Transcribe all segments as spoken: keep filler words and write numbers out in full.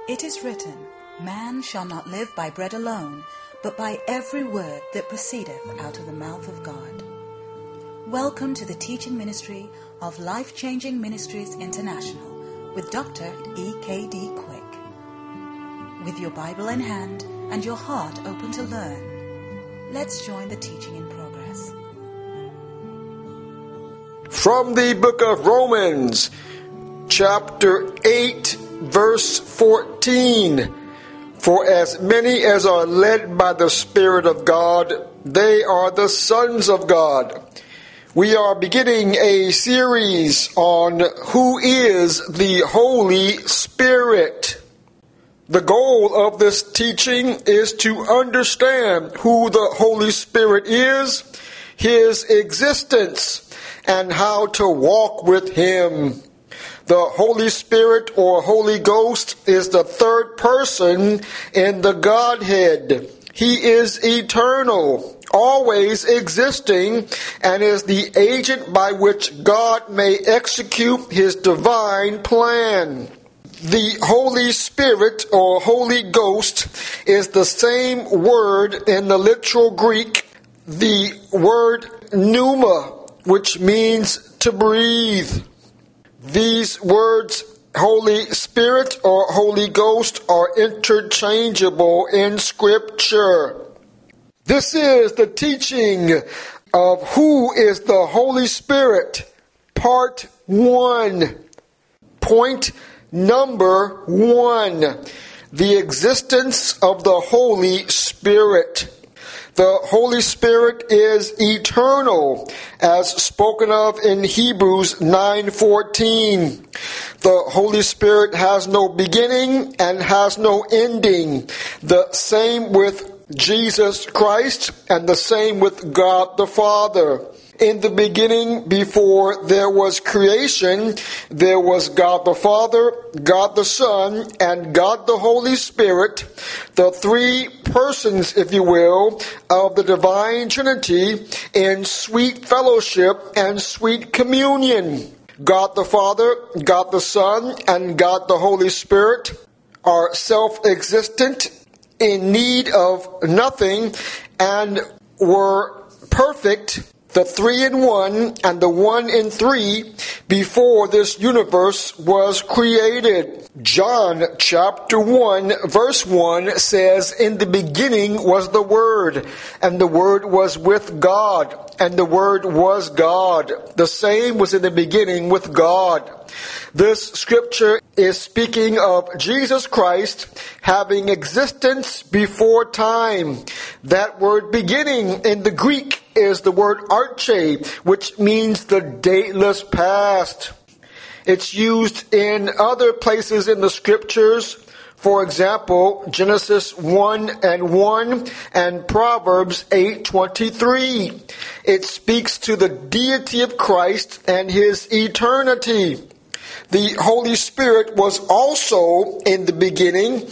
It is written, Man shall not live by bread alone, but by every word that proceedeth out of the mouth of God. Welcome to the teaching ministry of Life-Changing Ministries International with Doctor E K D Quick. With your Bible in hand and your heart open to learn, let's join the teaching in progress. From the book of Romans, chapter eight, verse fourteen. For as many as are led by the Spirit of God, they are the sons of God. We are beginning a series on who is the Holy Spirit. The goal of this teaching is to understand who the Holy Spirit is, His existence, and how to walk with Him. The Holy Spirit or Holy Ghost is the third person in the Godhead. He is eternal, always existing, and is the agent by which God may execute His divine plan. The Holy Spirit or Holy Ghost is the same word in the literal Greek, the word pneuma, which means to breathe. These words, Holy Spirit or Holy Ghost, are interchangeable in Scripture. This is the teaching of who is the Holy Spirit, part one. Point number one, the existence of the Holy Spirit. The Holy Spirit is eternal, as spoken of in Hebrews nine fourteen. The Holy Spirit has no beginning and has no ending. The same with Jesus Christ and the same with God the Father. In the beginning, before there was creation, there was God the Father, God the Son, and God the Holy Spirit, the three persons, if you will, of the divine Trinity in sweet fellowship and sweet communion. God the Father, God the Son, and God the Holy Spirit are self-existent, in need of nothing, and were perfect, the three in one and the one in three, before this universe was created. John chapter one verse one says, In the beginning was the Word, and the Word was with God, and the Word was God. The same was in the beginning with God. This scripture is speaking of Jesus Christ having existence before time. That word beginning in the Greek is the word arche, which means the dateless past. It's used in other places in the scriptures. For example, Genesis one and one and Proverbs eight twenty-three. It speaks to the deity of Christ and His eternity. The Holy Spirit was also in the beginning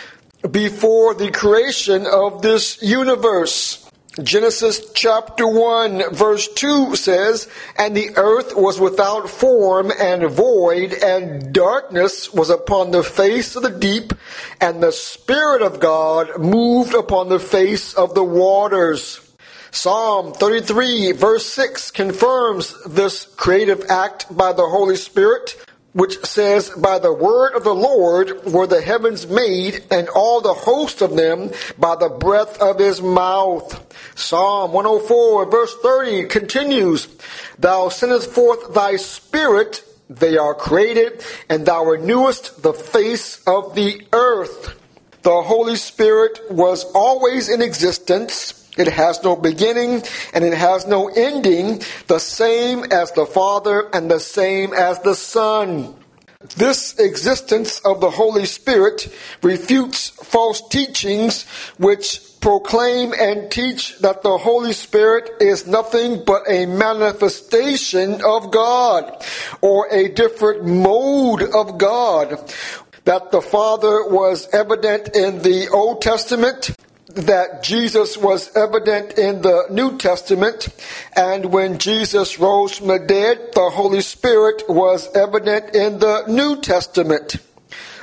before the creation of this universe. Genesis chapter one verse two says, And the earth was without form and void, and darkness was upon the face of the deep, and the Spirit of God moved upon the face of the waters. Psalm thirty-three verse six confirms this creative act by the Holy Spirit, which says, By the word of the Lord were the heavens made, and all the host of them by the breath of His mouth. Psalm one oh four verse thirty continues, Thou sendest forth Thy Spirit, they are created, and Thou renewest the face of the earth. The Holy Spirit was always in existence. It has no beginning and it has no ending, the same as the Father and the same as the Son. This existence of the Holy Spirit refutes false teachings which proclaim and teach that the Holy Spirit is nothing but a manifestation of God or a different mode of God. That the Father was evident in the Old Testament, that Jesus was evident in the New Testament, and when Jesus rose from the dead, the Holy Spirit was evident in the New Testament.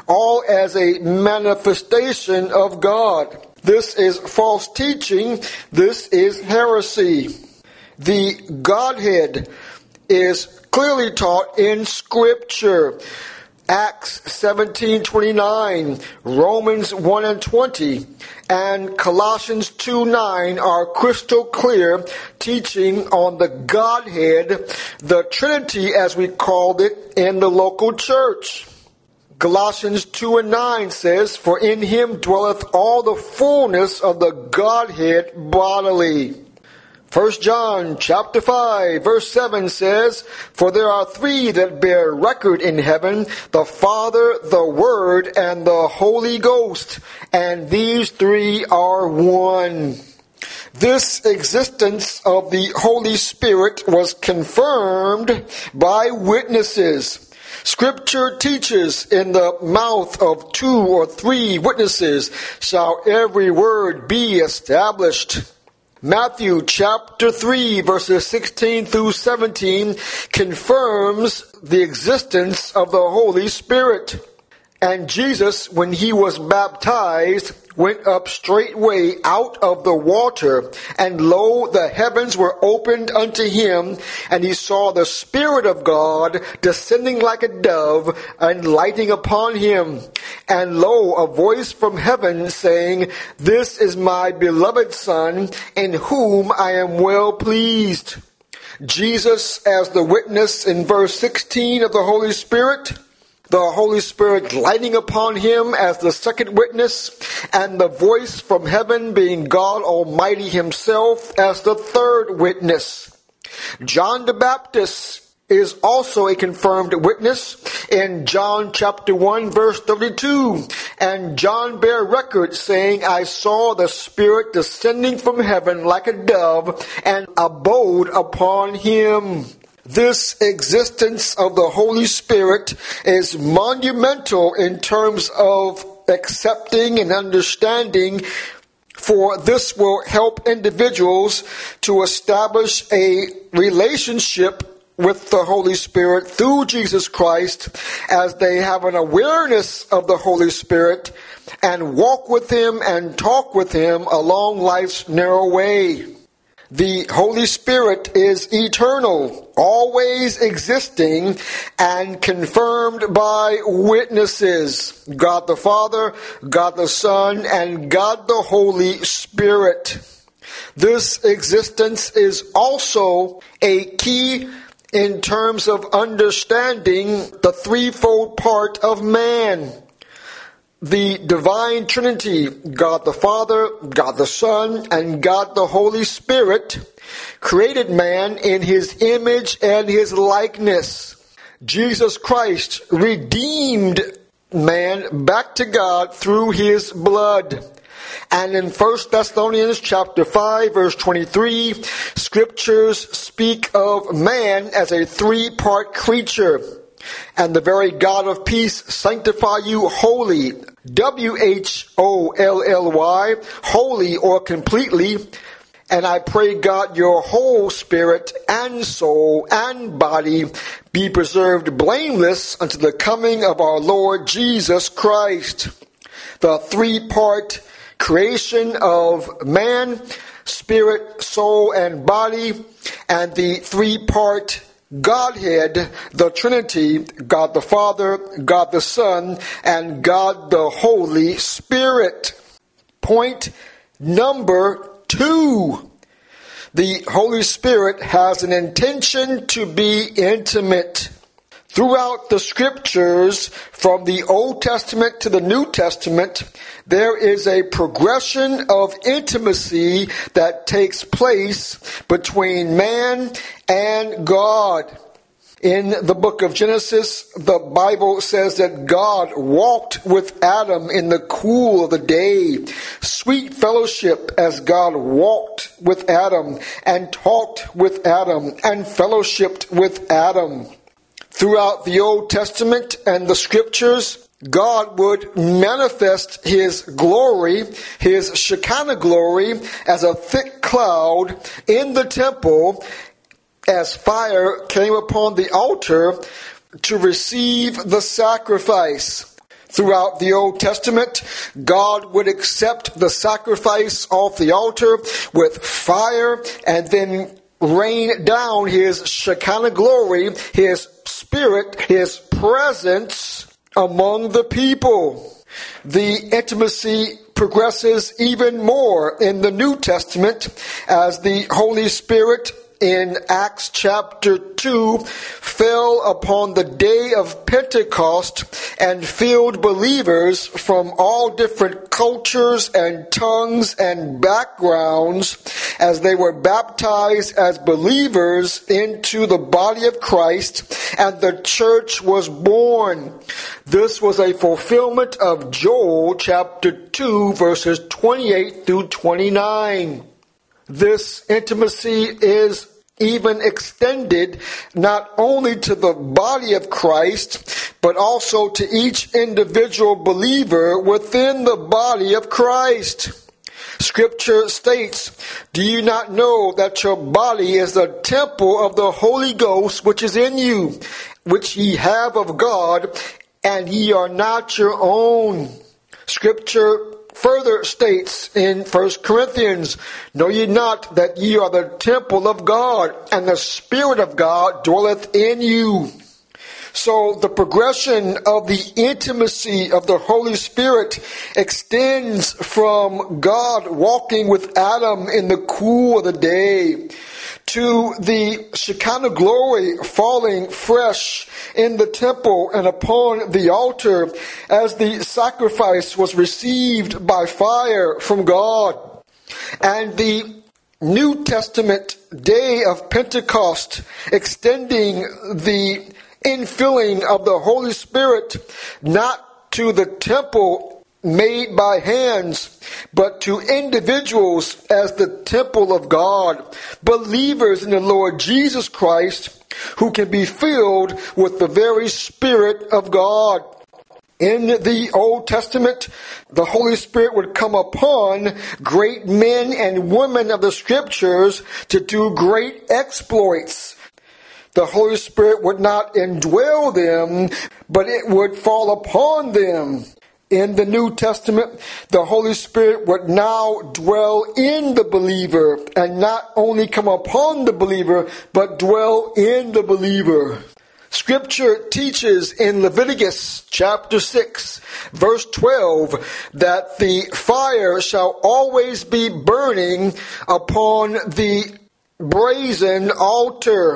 all as a manifestation of God. This is false teaching. This is heresy. The Godhead is clearly taught in Scripture. Acts seventeen twenty-nine, Romans one and twenty, and Colossians two nine are crystal clear, teaching on the Godhead, the Trinity as we called it in the local church. Colossians two and nine says, "For in him dwelleth all the fullness of the Godhead bodily." First John chapter five verse seven says, "For there are three that bear record in heaven, the Father, the Word, and the Holy Ghost, and these three are one." This existence of the Holy Spirit was confirmed by witnesses. Scripture teaches, "In the mouth of two or three witnesses shall every word be established." Matthew chapter three verses sixteen through seventeen confirms the existence of the Holy Spirit. "And Jesus, when he was baptized, went up straightway out of the water, and lo, the heavens were opened unto him, and he saw the Spirit of God descending like a dove and lighting upon him. And lo, a voice from heaven saying, This is my beloved Son, in whom I am well pleased." Jesus as the witness in verse sixteen of the Holy Spirit, the Holy Spirit lighting upon him as the second witness, and the voice from heaven being God Almighty himself as the third witness. John the Baptist is also a confirmed witness in John chapter one verse thirty-two. "And John bare record, saying, I saw the Spirit descending from heaven like a dove, and abode upon him." This existence of the Holy Spirit is monumental in terms of accepting and understanding, for this will help individuals to establish a relationship with the Holy Spirit through Jesus Christ, as they have an awareness of the Holy Spirit and walk with him and talk with him along life's narrow way. The Holy Spirit is eternal, always existing, and confirmed by witnesses: God the Father, God the Son, and God the Holy Spirit. This existence is also a key in terms of understanding the threefold part of man. The divine Trinity, God the Father, God the Son, and God the Holy Spirit, created man in his image and his likeness. Jesus Christ redeemed man back to God through his blood. And in First Thessalonians chapter five verse twenty-three, scriptures speak of man as a three-part creature. "And the very God of peace sanctify you wholly," W H O L L Y, wholly or completely. "And I pray God your whole spirit and soul and body be preserved blameless unto the coming of our Lord Jesus Christ." The three-part creation of man, spirit, soul, and body, and the three-part Godhead, the Trinity, God the Father, God the Son, and God the Holy Spirit. Point number two. The Holy Spirit has an intention to be intimate. Throughout the scriptures, from the Old Testament to the New Testament, there is a progression of intimacy that takes place between man and God. In the book of Genesis, the Bible says that God walked with Adam in the cool of the day. Sweet fellowship as God walked with Adam and talked with Adam and fellowshipped with Adam. Throughout the Old Testament and the scriptures, God would manifest his glory, his Shekinah glory, as a thick cloud in the temple as fire came upon the altar to receive the sacrifice. Throughout the Old Testament, God would accept the sacrifice off the altar with fire and then rain down His Shekinah glory, His Spirit, His presence among the people. The intimacy progresses even more in the New Testament as the Holy Spirit in Acts chapter two fell upon the day of Pentecost and filled believers from all different cultures and tongues and backgrounds as they were baptized as believers into the body of Christ, and the church was born. This was a fulfillment of Joel chapter two verses twenty-eight through twenty-nine. This intimacy is even extended not only to the body of Christ, but also to each individual believer within the body of Christ. Scripture states, "Do you not know that your body is the temple of the Holy Ghost which is in you, which ye have of God, and ye are not your own?" Scripture further states in First Corinthians, "Know ye not that ye are the temple of God, and the Spirit of God dwelleth in you?" So the progression of the intimacy of the Holy Spirit extends from God walking with Adam in the cool of the day to the Shekinah glory falling fresh in the temple and upon the altar as the sacrifice was received by fire from God. And the New Testament day of Pentecost, extending the infilling of the Holy Spirit not to the temple made by hands, but to individuals as the temple of God, believers in the Lord Jesus Christ, who can be filled with the very Spirit of God. In the Old Testament, the Holy Spirit would come upon great men and women of the Scriptures to do great exploits. The Holy Spirit would not indwell them, but it would fall upon them. In the New Testament, the Holy Spirit would now dwell in the believer, and not only come upon the believer, but dwell in the believer. Scripture teaches in Leviticus chapter six, verse twelve, that the fire shall always be burning upon the brazen altar.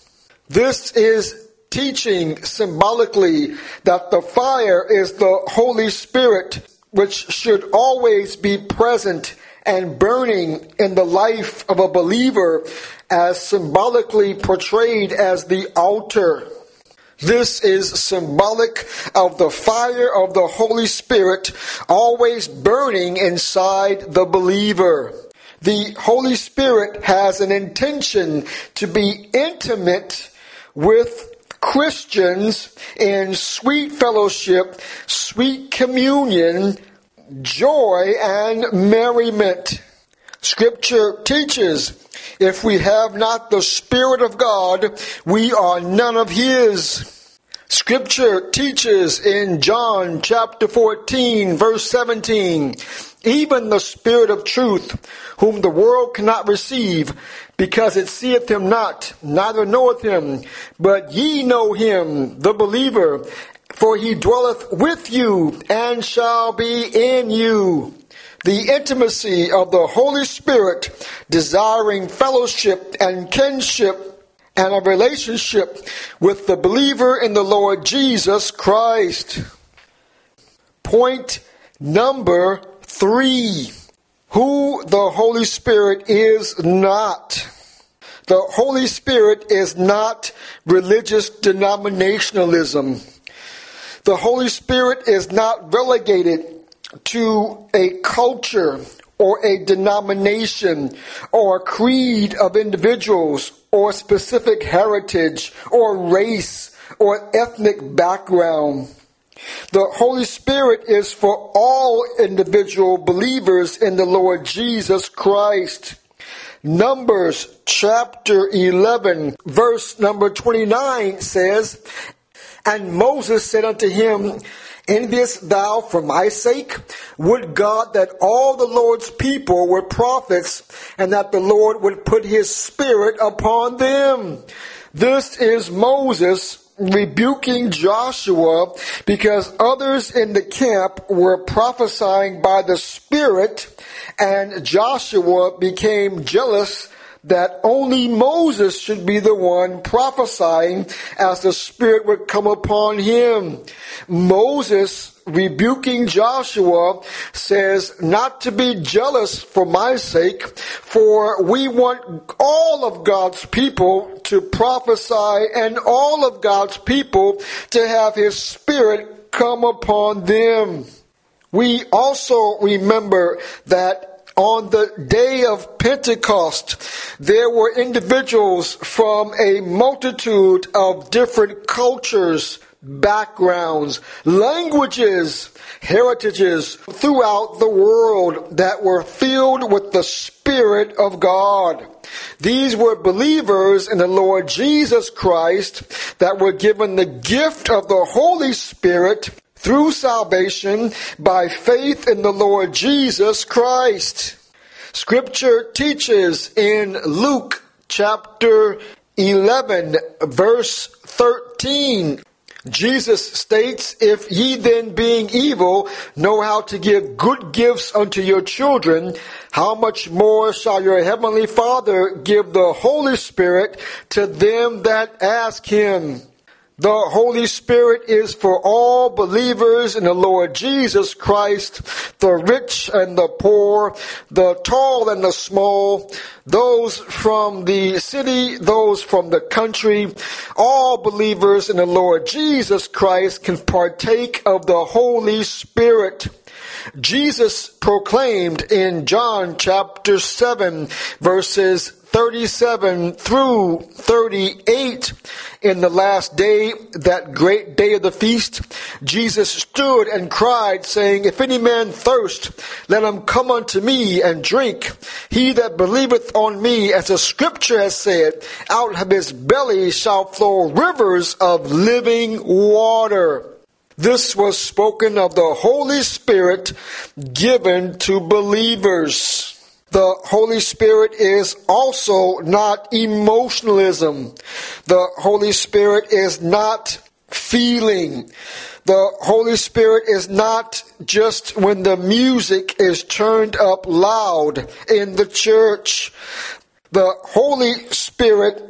This is teaching symbolically that the fire is the Holy Spirit, which should always be present and burning in the life of a believer, as symbolically portrayed as the altar. This is symbolic of the fire of the Holy Spirit always burning inside the believer. The Holy Spirit has an intention to be intimate with Christians in sweet fellowship, sweet communion, joy, and merriment. Scripture teaches, if we have not the Spirit of God, we are none of His. Scripture teaches in John chapter fourteen, verse seventeen, even the Spirit of truth, whom the world cannot receive, because it seeth him not, neither knoweth him. But ye know him, the believer, for he dwelleth with you, and shall be in you. The intimacy of the Holy Spirit, desiring fellowship and kinship and a relationship with the believer in the Lord Jesus Christ. Point number three. Who the Holy Spirit is not. The Holy Spirit is not religious denominationalism. The Holy Spirit is not relegated to a culture or a denomination or a creed of individuals or specific heritage or race or ethnic background. The Holy Spirit is for all individual believers in the Lord Jesus Christ. Numbers chapter eleven, verse number twenty-nine says, "And Moses said unto him, Enviest thou for my sake? Would God that all the Lord's people were prophets, and that the Lord would put his spirit upon them. This is Moses rebuking Joshua because others in the camp were prophesying by the Spirit, and Joshua became jealous that only Moses should be the one prophesying as the Spirit would come upon him. Moses, rebuking Joshua, says not to be jealous for my sake, for we want all of God's people to prophesy and all of God's people to have his Spirit come upon them. We also remember that on the day of Pentecost, there were individuals from a multitude of different cultures, backgrounds, languages, heritages throughout the world that were filled with the Spirit of God. These were believers in the Lord Jesus Christ that were given the gift of the Holy Spirit through salvation by faith in the Lord Jesus Christ. Scripture teaches in Luke chapter eleven, verse thirteen, Jesus states, "If ye then, being evil, know how to give good gifts unto your children, how much more shall your heavenly Father give the Holy Spirit to them that ask him?" The Holy Spirit is for all believers in the Lord Jesus Christ, the rich and the poor, the tall and the small, those from the city, those from the country. All believers in the Lord Jesus Christ can partake of the Holy Spirit. Jesus proclaimed in John chapter seven, verses thirty-seven through thirty-eight, in the last day, that great day of the feast, Jesus stood and cried, saying, "If any man thirst, let him come unto me and drink. He that believeth on me, as the scripture has said, out of his belly shall flow rivers of living water." This was spoken of the Holy Spirit given to believers. The Holy Spirit is also not emotionalism. The Holy Spirit is not feeling. The Holy Spirit is not just when the music is turned up loud in the church. The Holy Spirit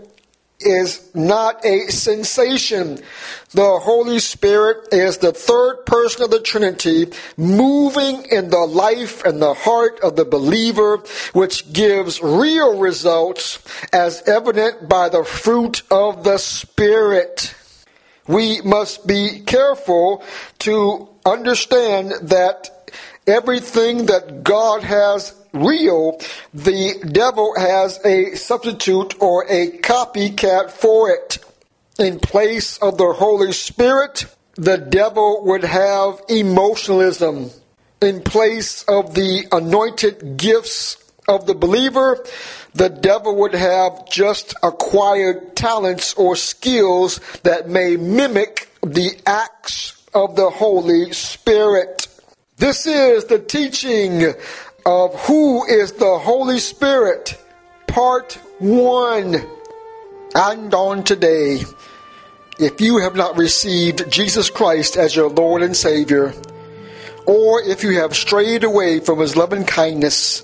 is not a sensation. The Holy Spirit is the third person of the Trinity moving in the life and the heart of the believer, which gives real results as evident by the fruit of the Spirit. We must be careful to understand that everything that God has real, the devil has a substitute or a copycat for it. In place of the Holy Spirit, the devil would have emotionalism. In place of the anointed gifts of the believer, the devil would have just acquired talents or skills that may mimic the acts of the Holy Spirit. This is the teaching of who is the Holy Spirit, part one. And on today, if you have not received Jesus Christ as your Lord and Savior, or if you have strayed away from his loving kindness,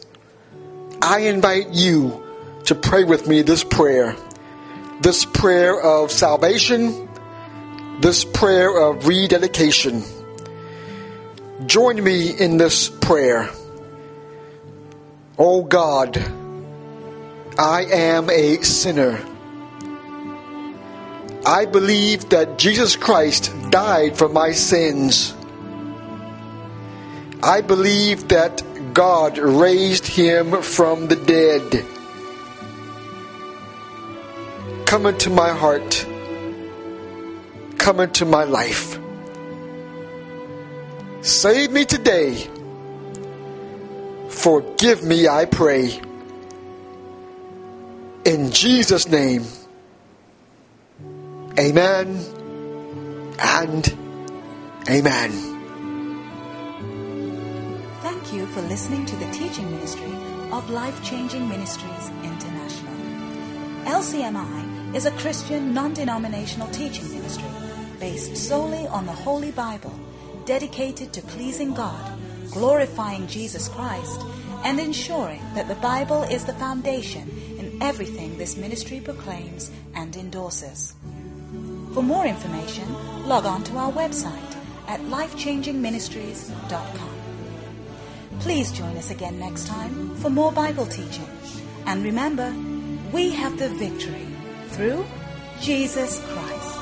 I invite you to pray with me this prayer. This prayer of salvation, this prayer of rededication. Join me in this prayer. Oh God, I am a sinner. I believe that Jesus Christ died for my sins. I believe that God raised him from the dead. Come into my heart. Come into my life. Save me today. Forgive me, I pray. In Jesus' name. Amen and amen. Thank you for listening to the teaching ministry of Life Changing Ministries International. L C M I is a Christian non-denominational teaching ministry based solely on the Holy Bible, dedicated to pleasing God, glorifying Jesus Christ, and ensuring that the Bible is the foundation in everything this ministry proclaims and endorses. For more information, log on to our website at life changing ministries dot com. Please join us again next time for more Bible teaching. And remember, we have the victory through Jesus Christ.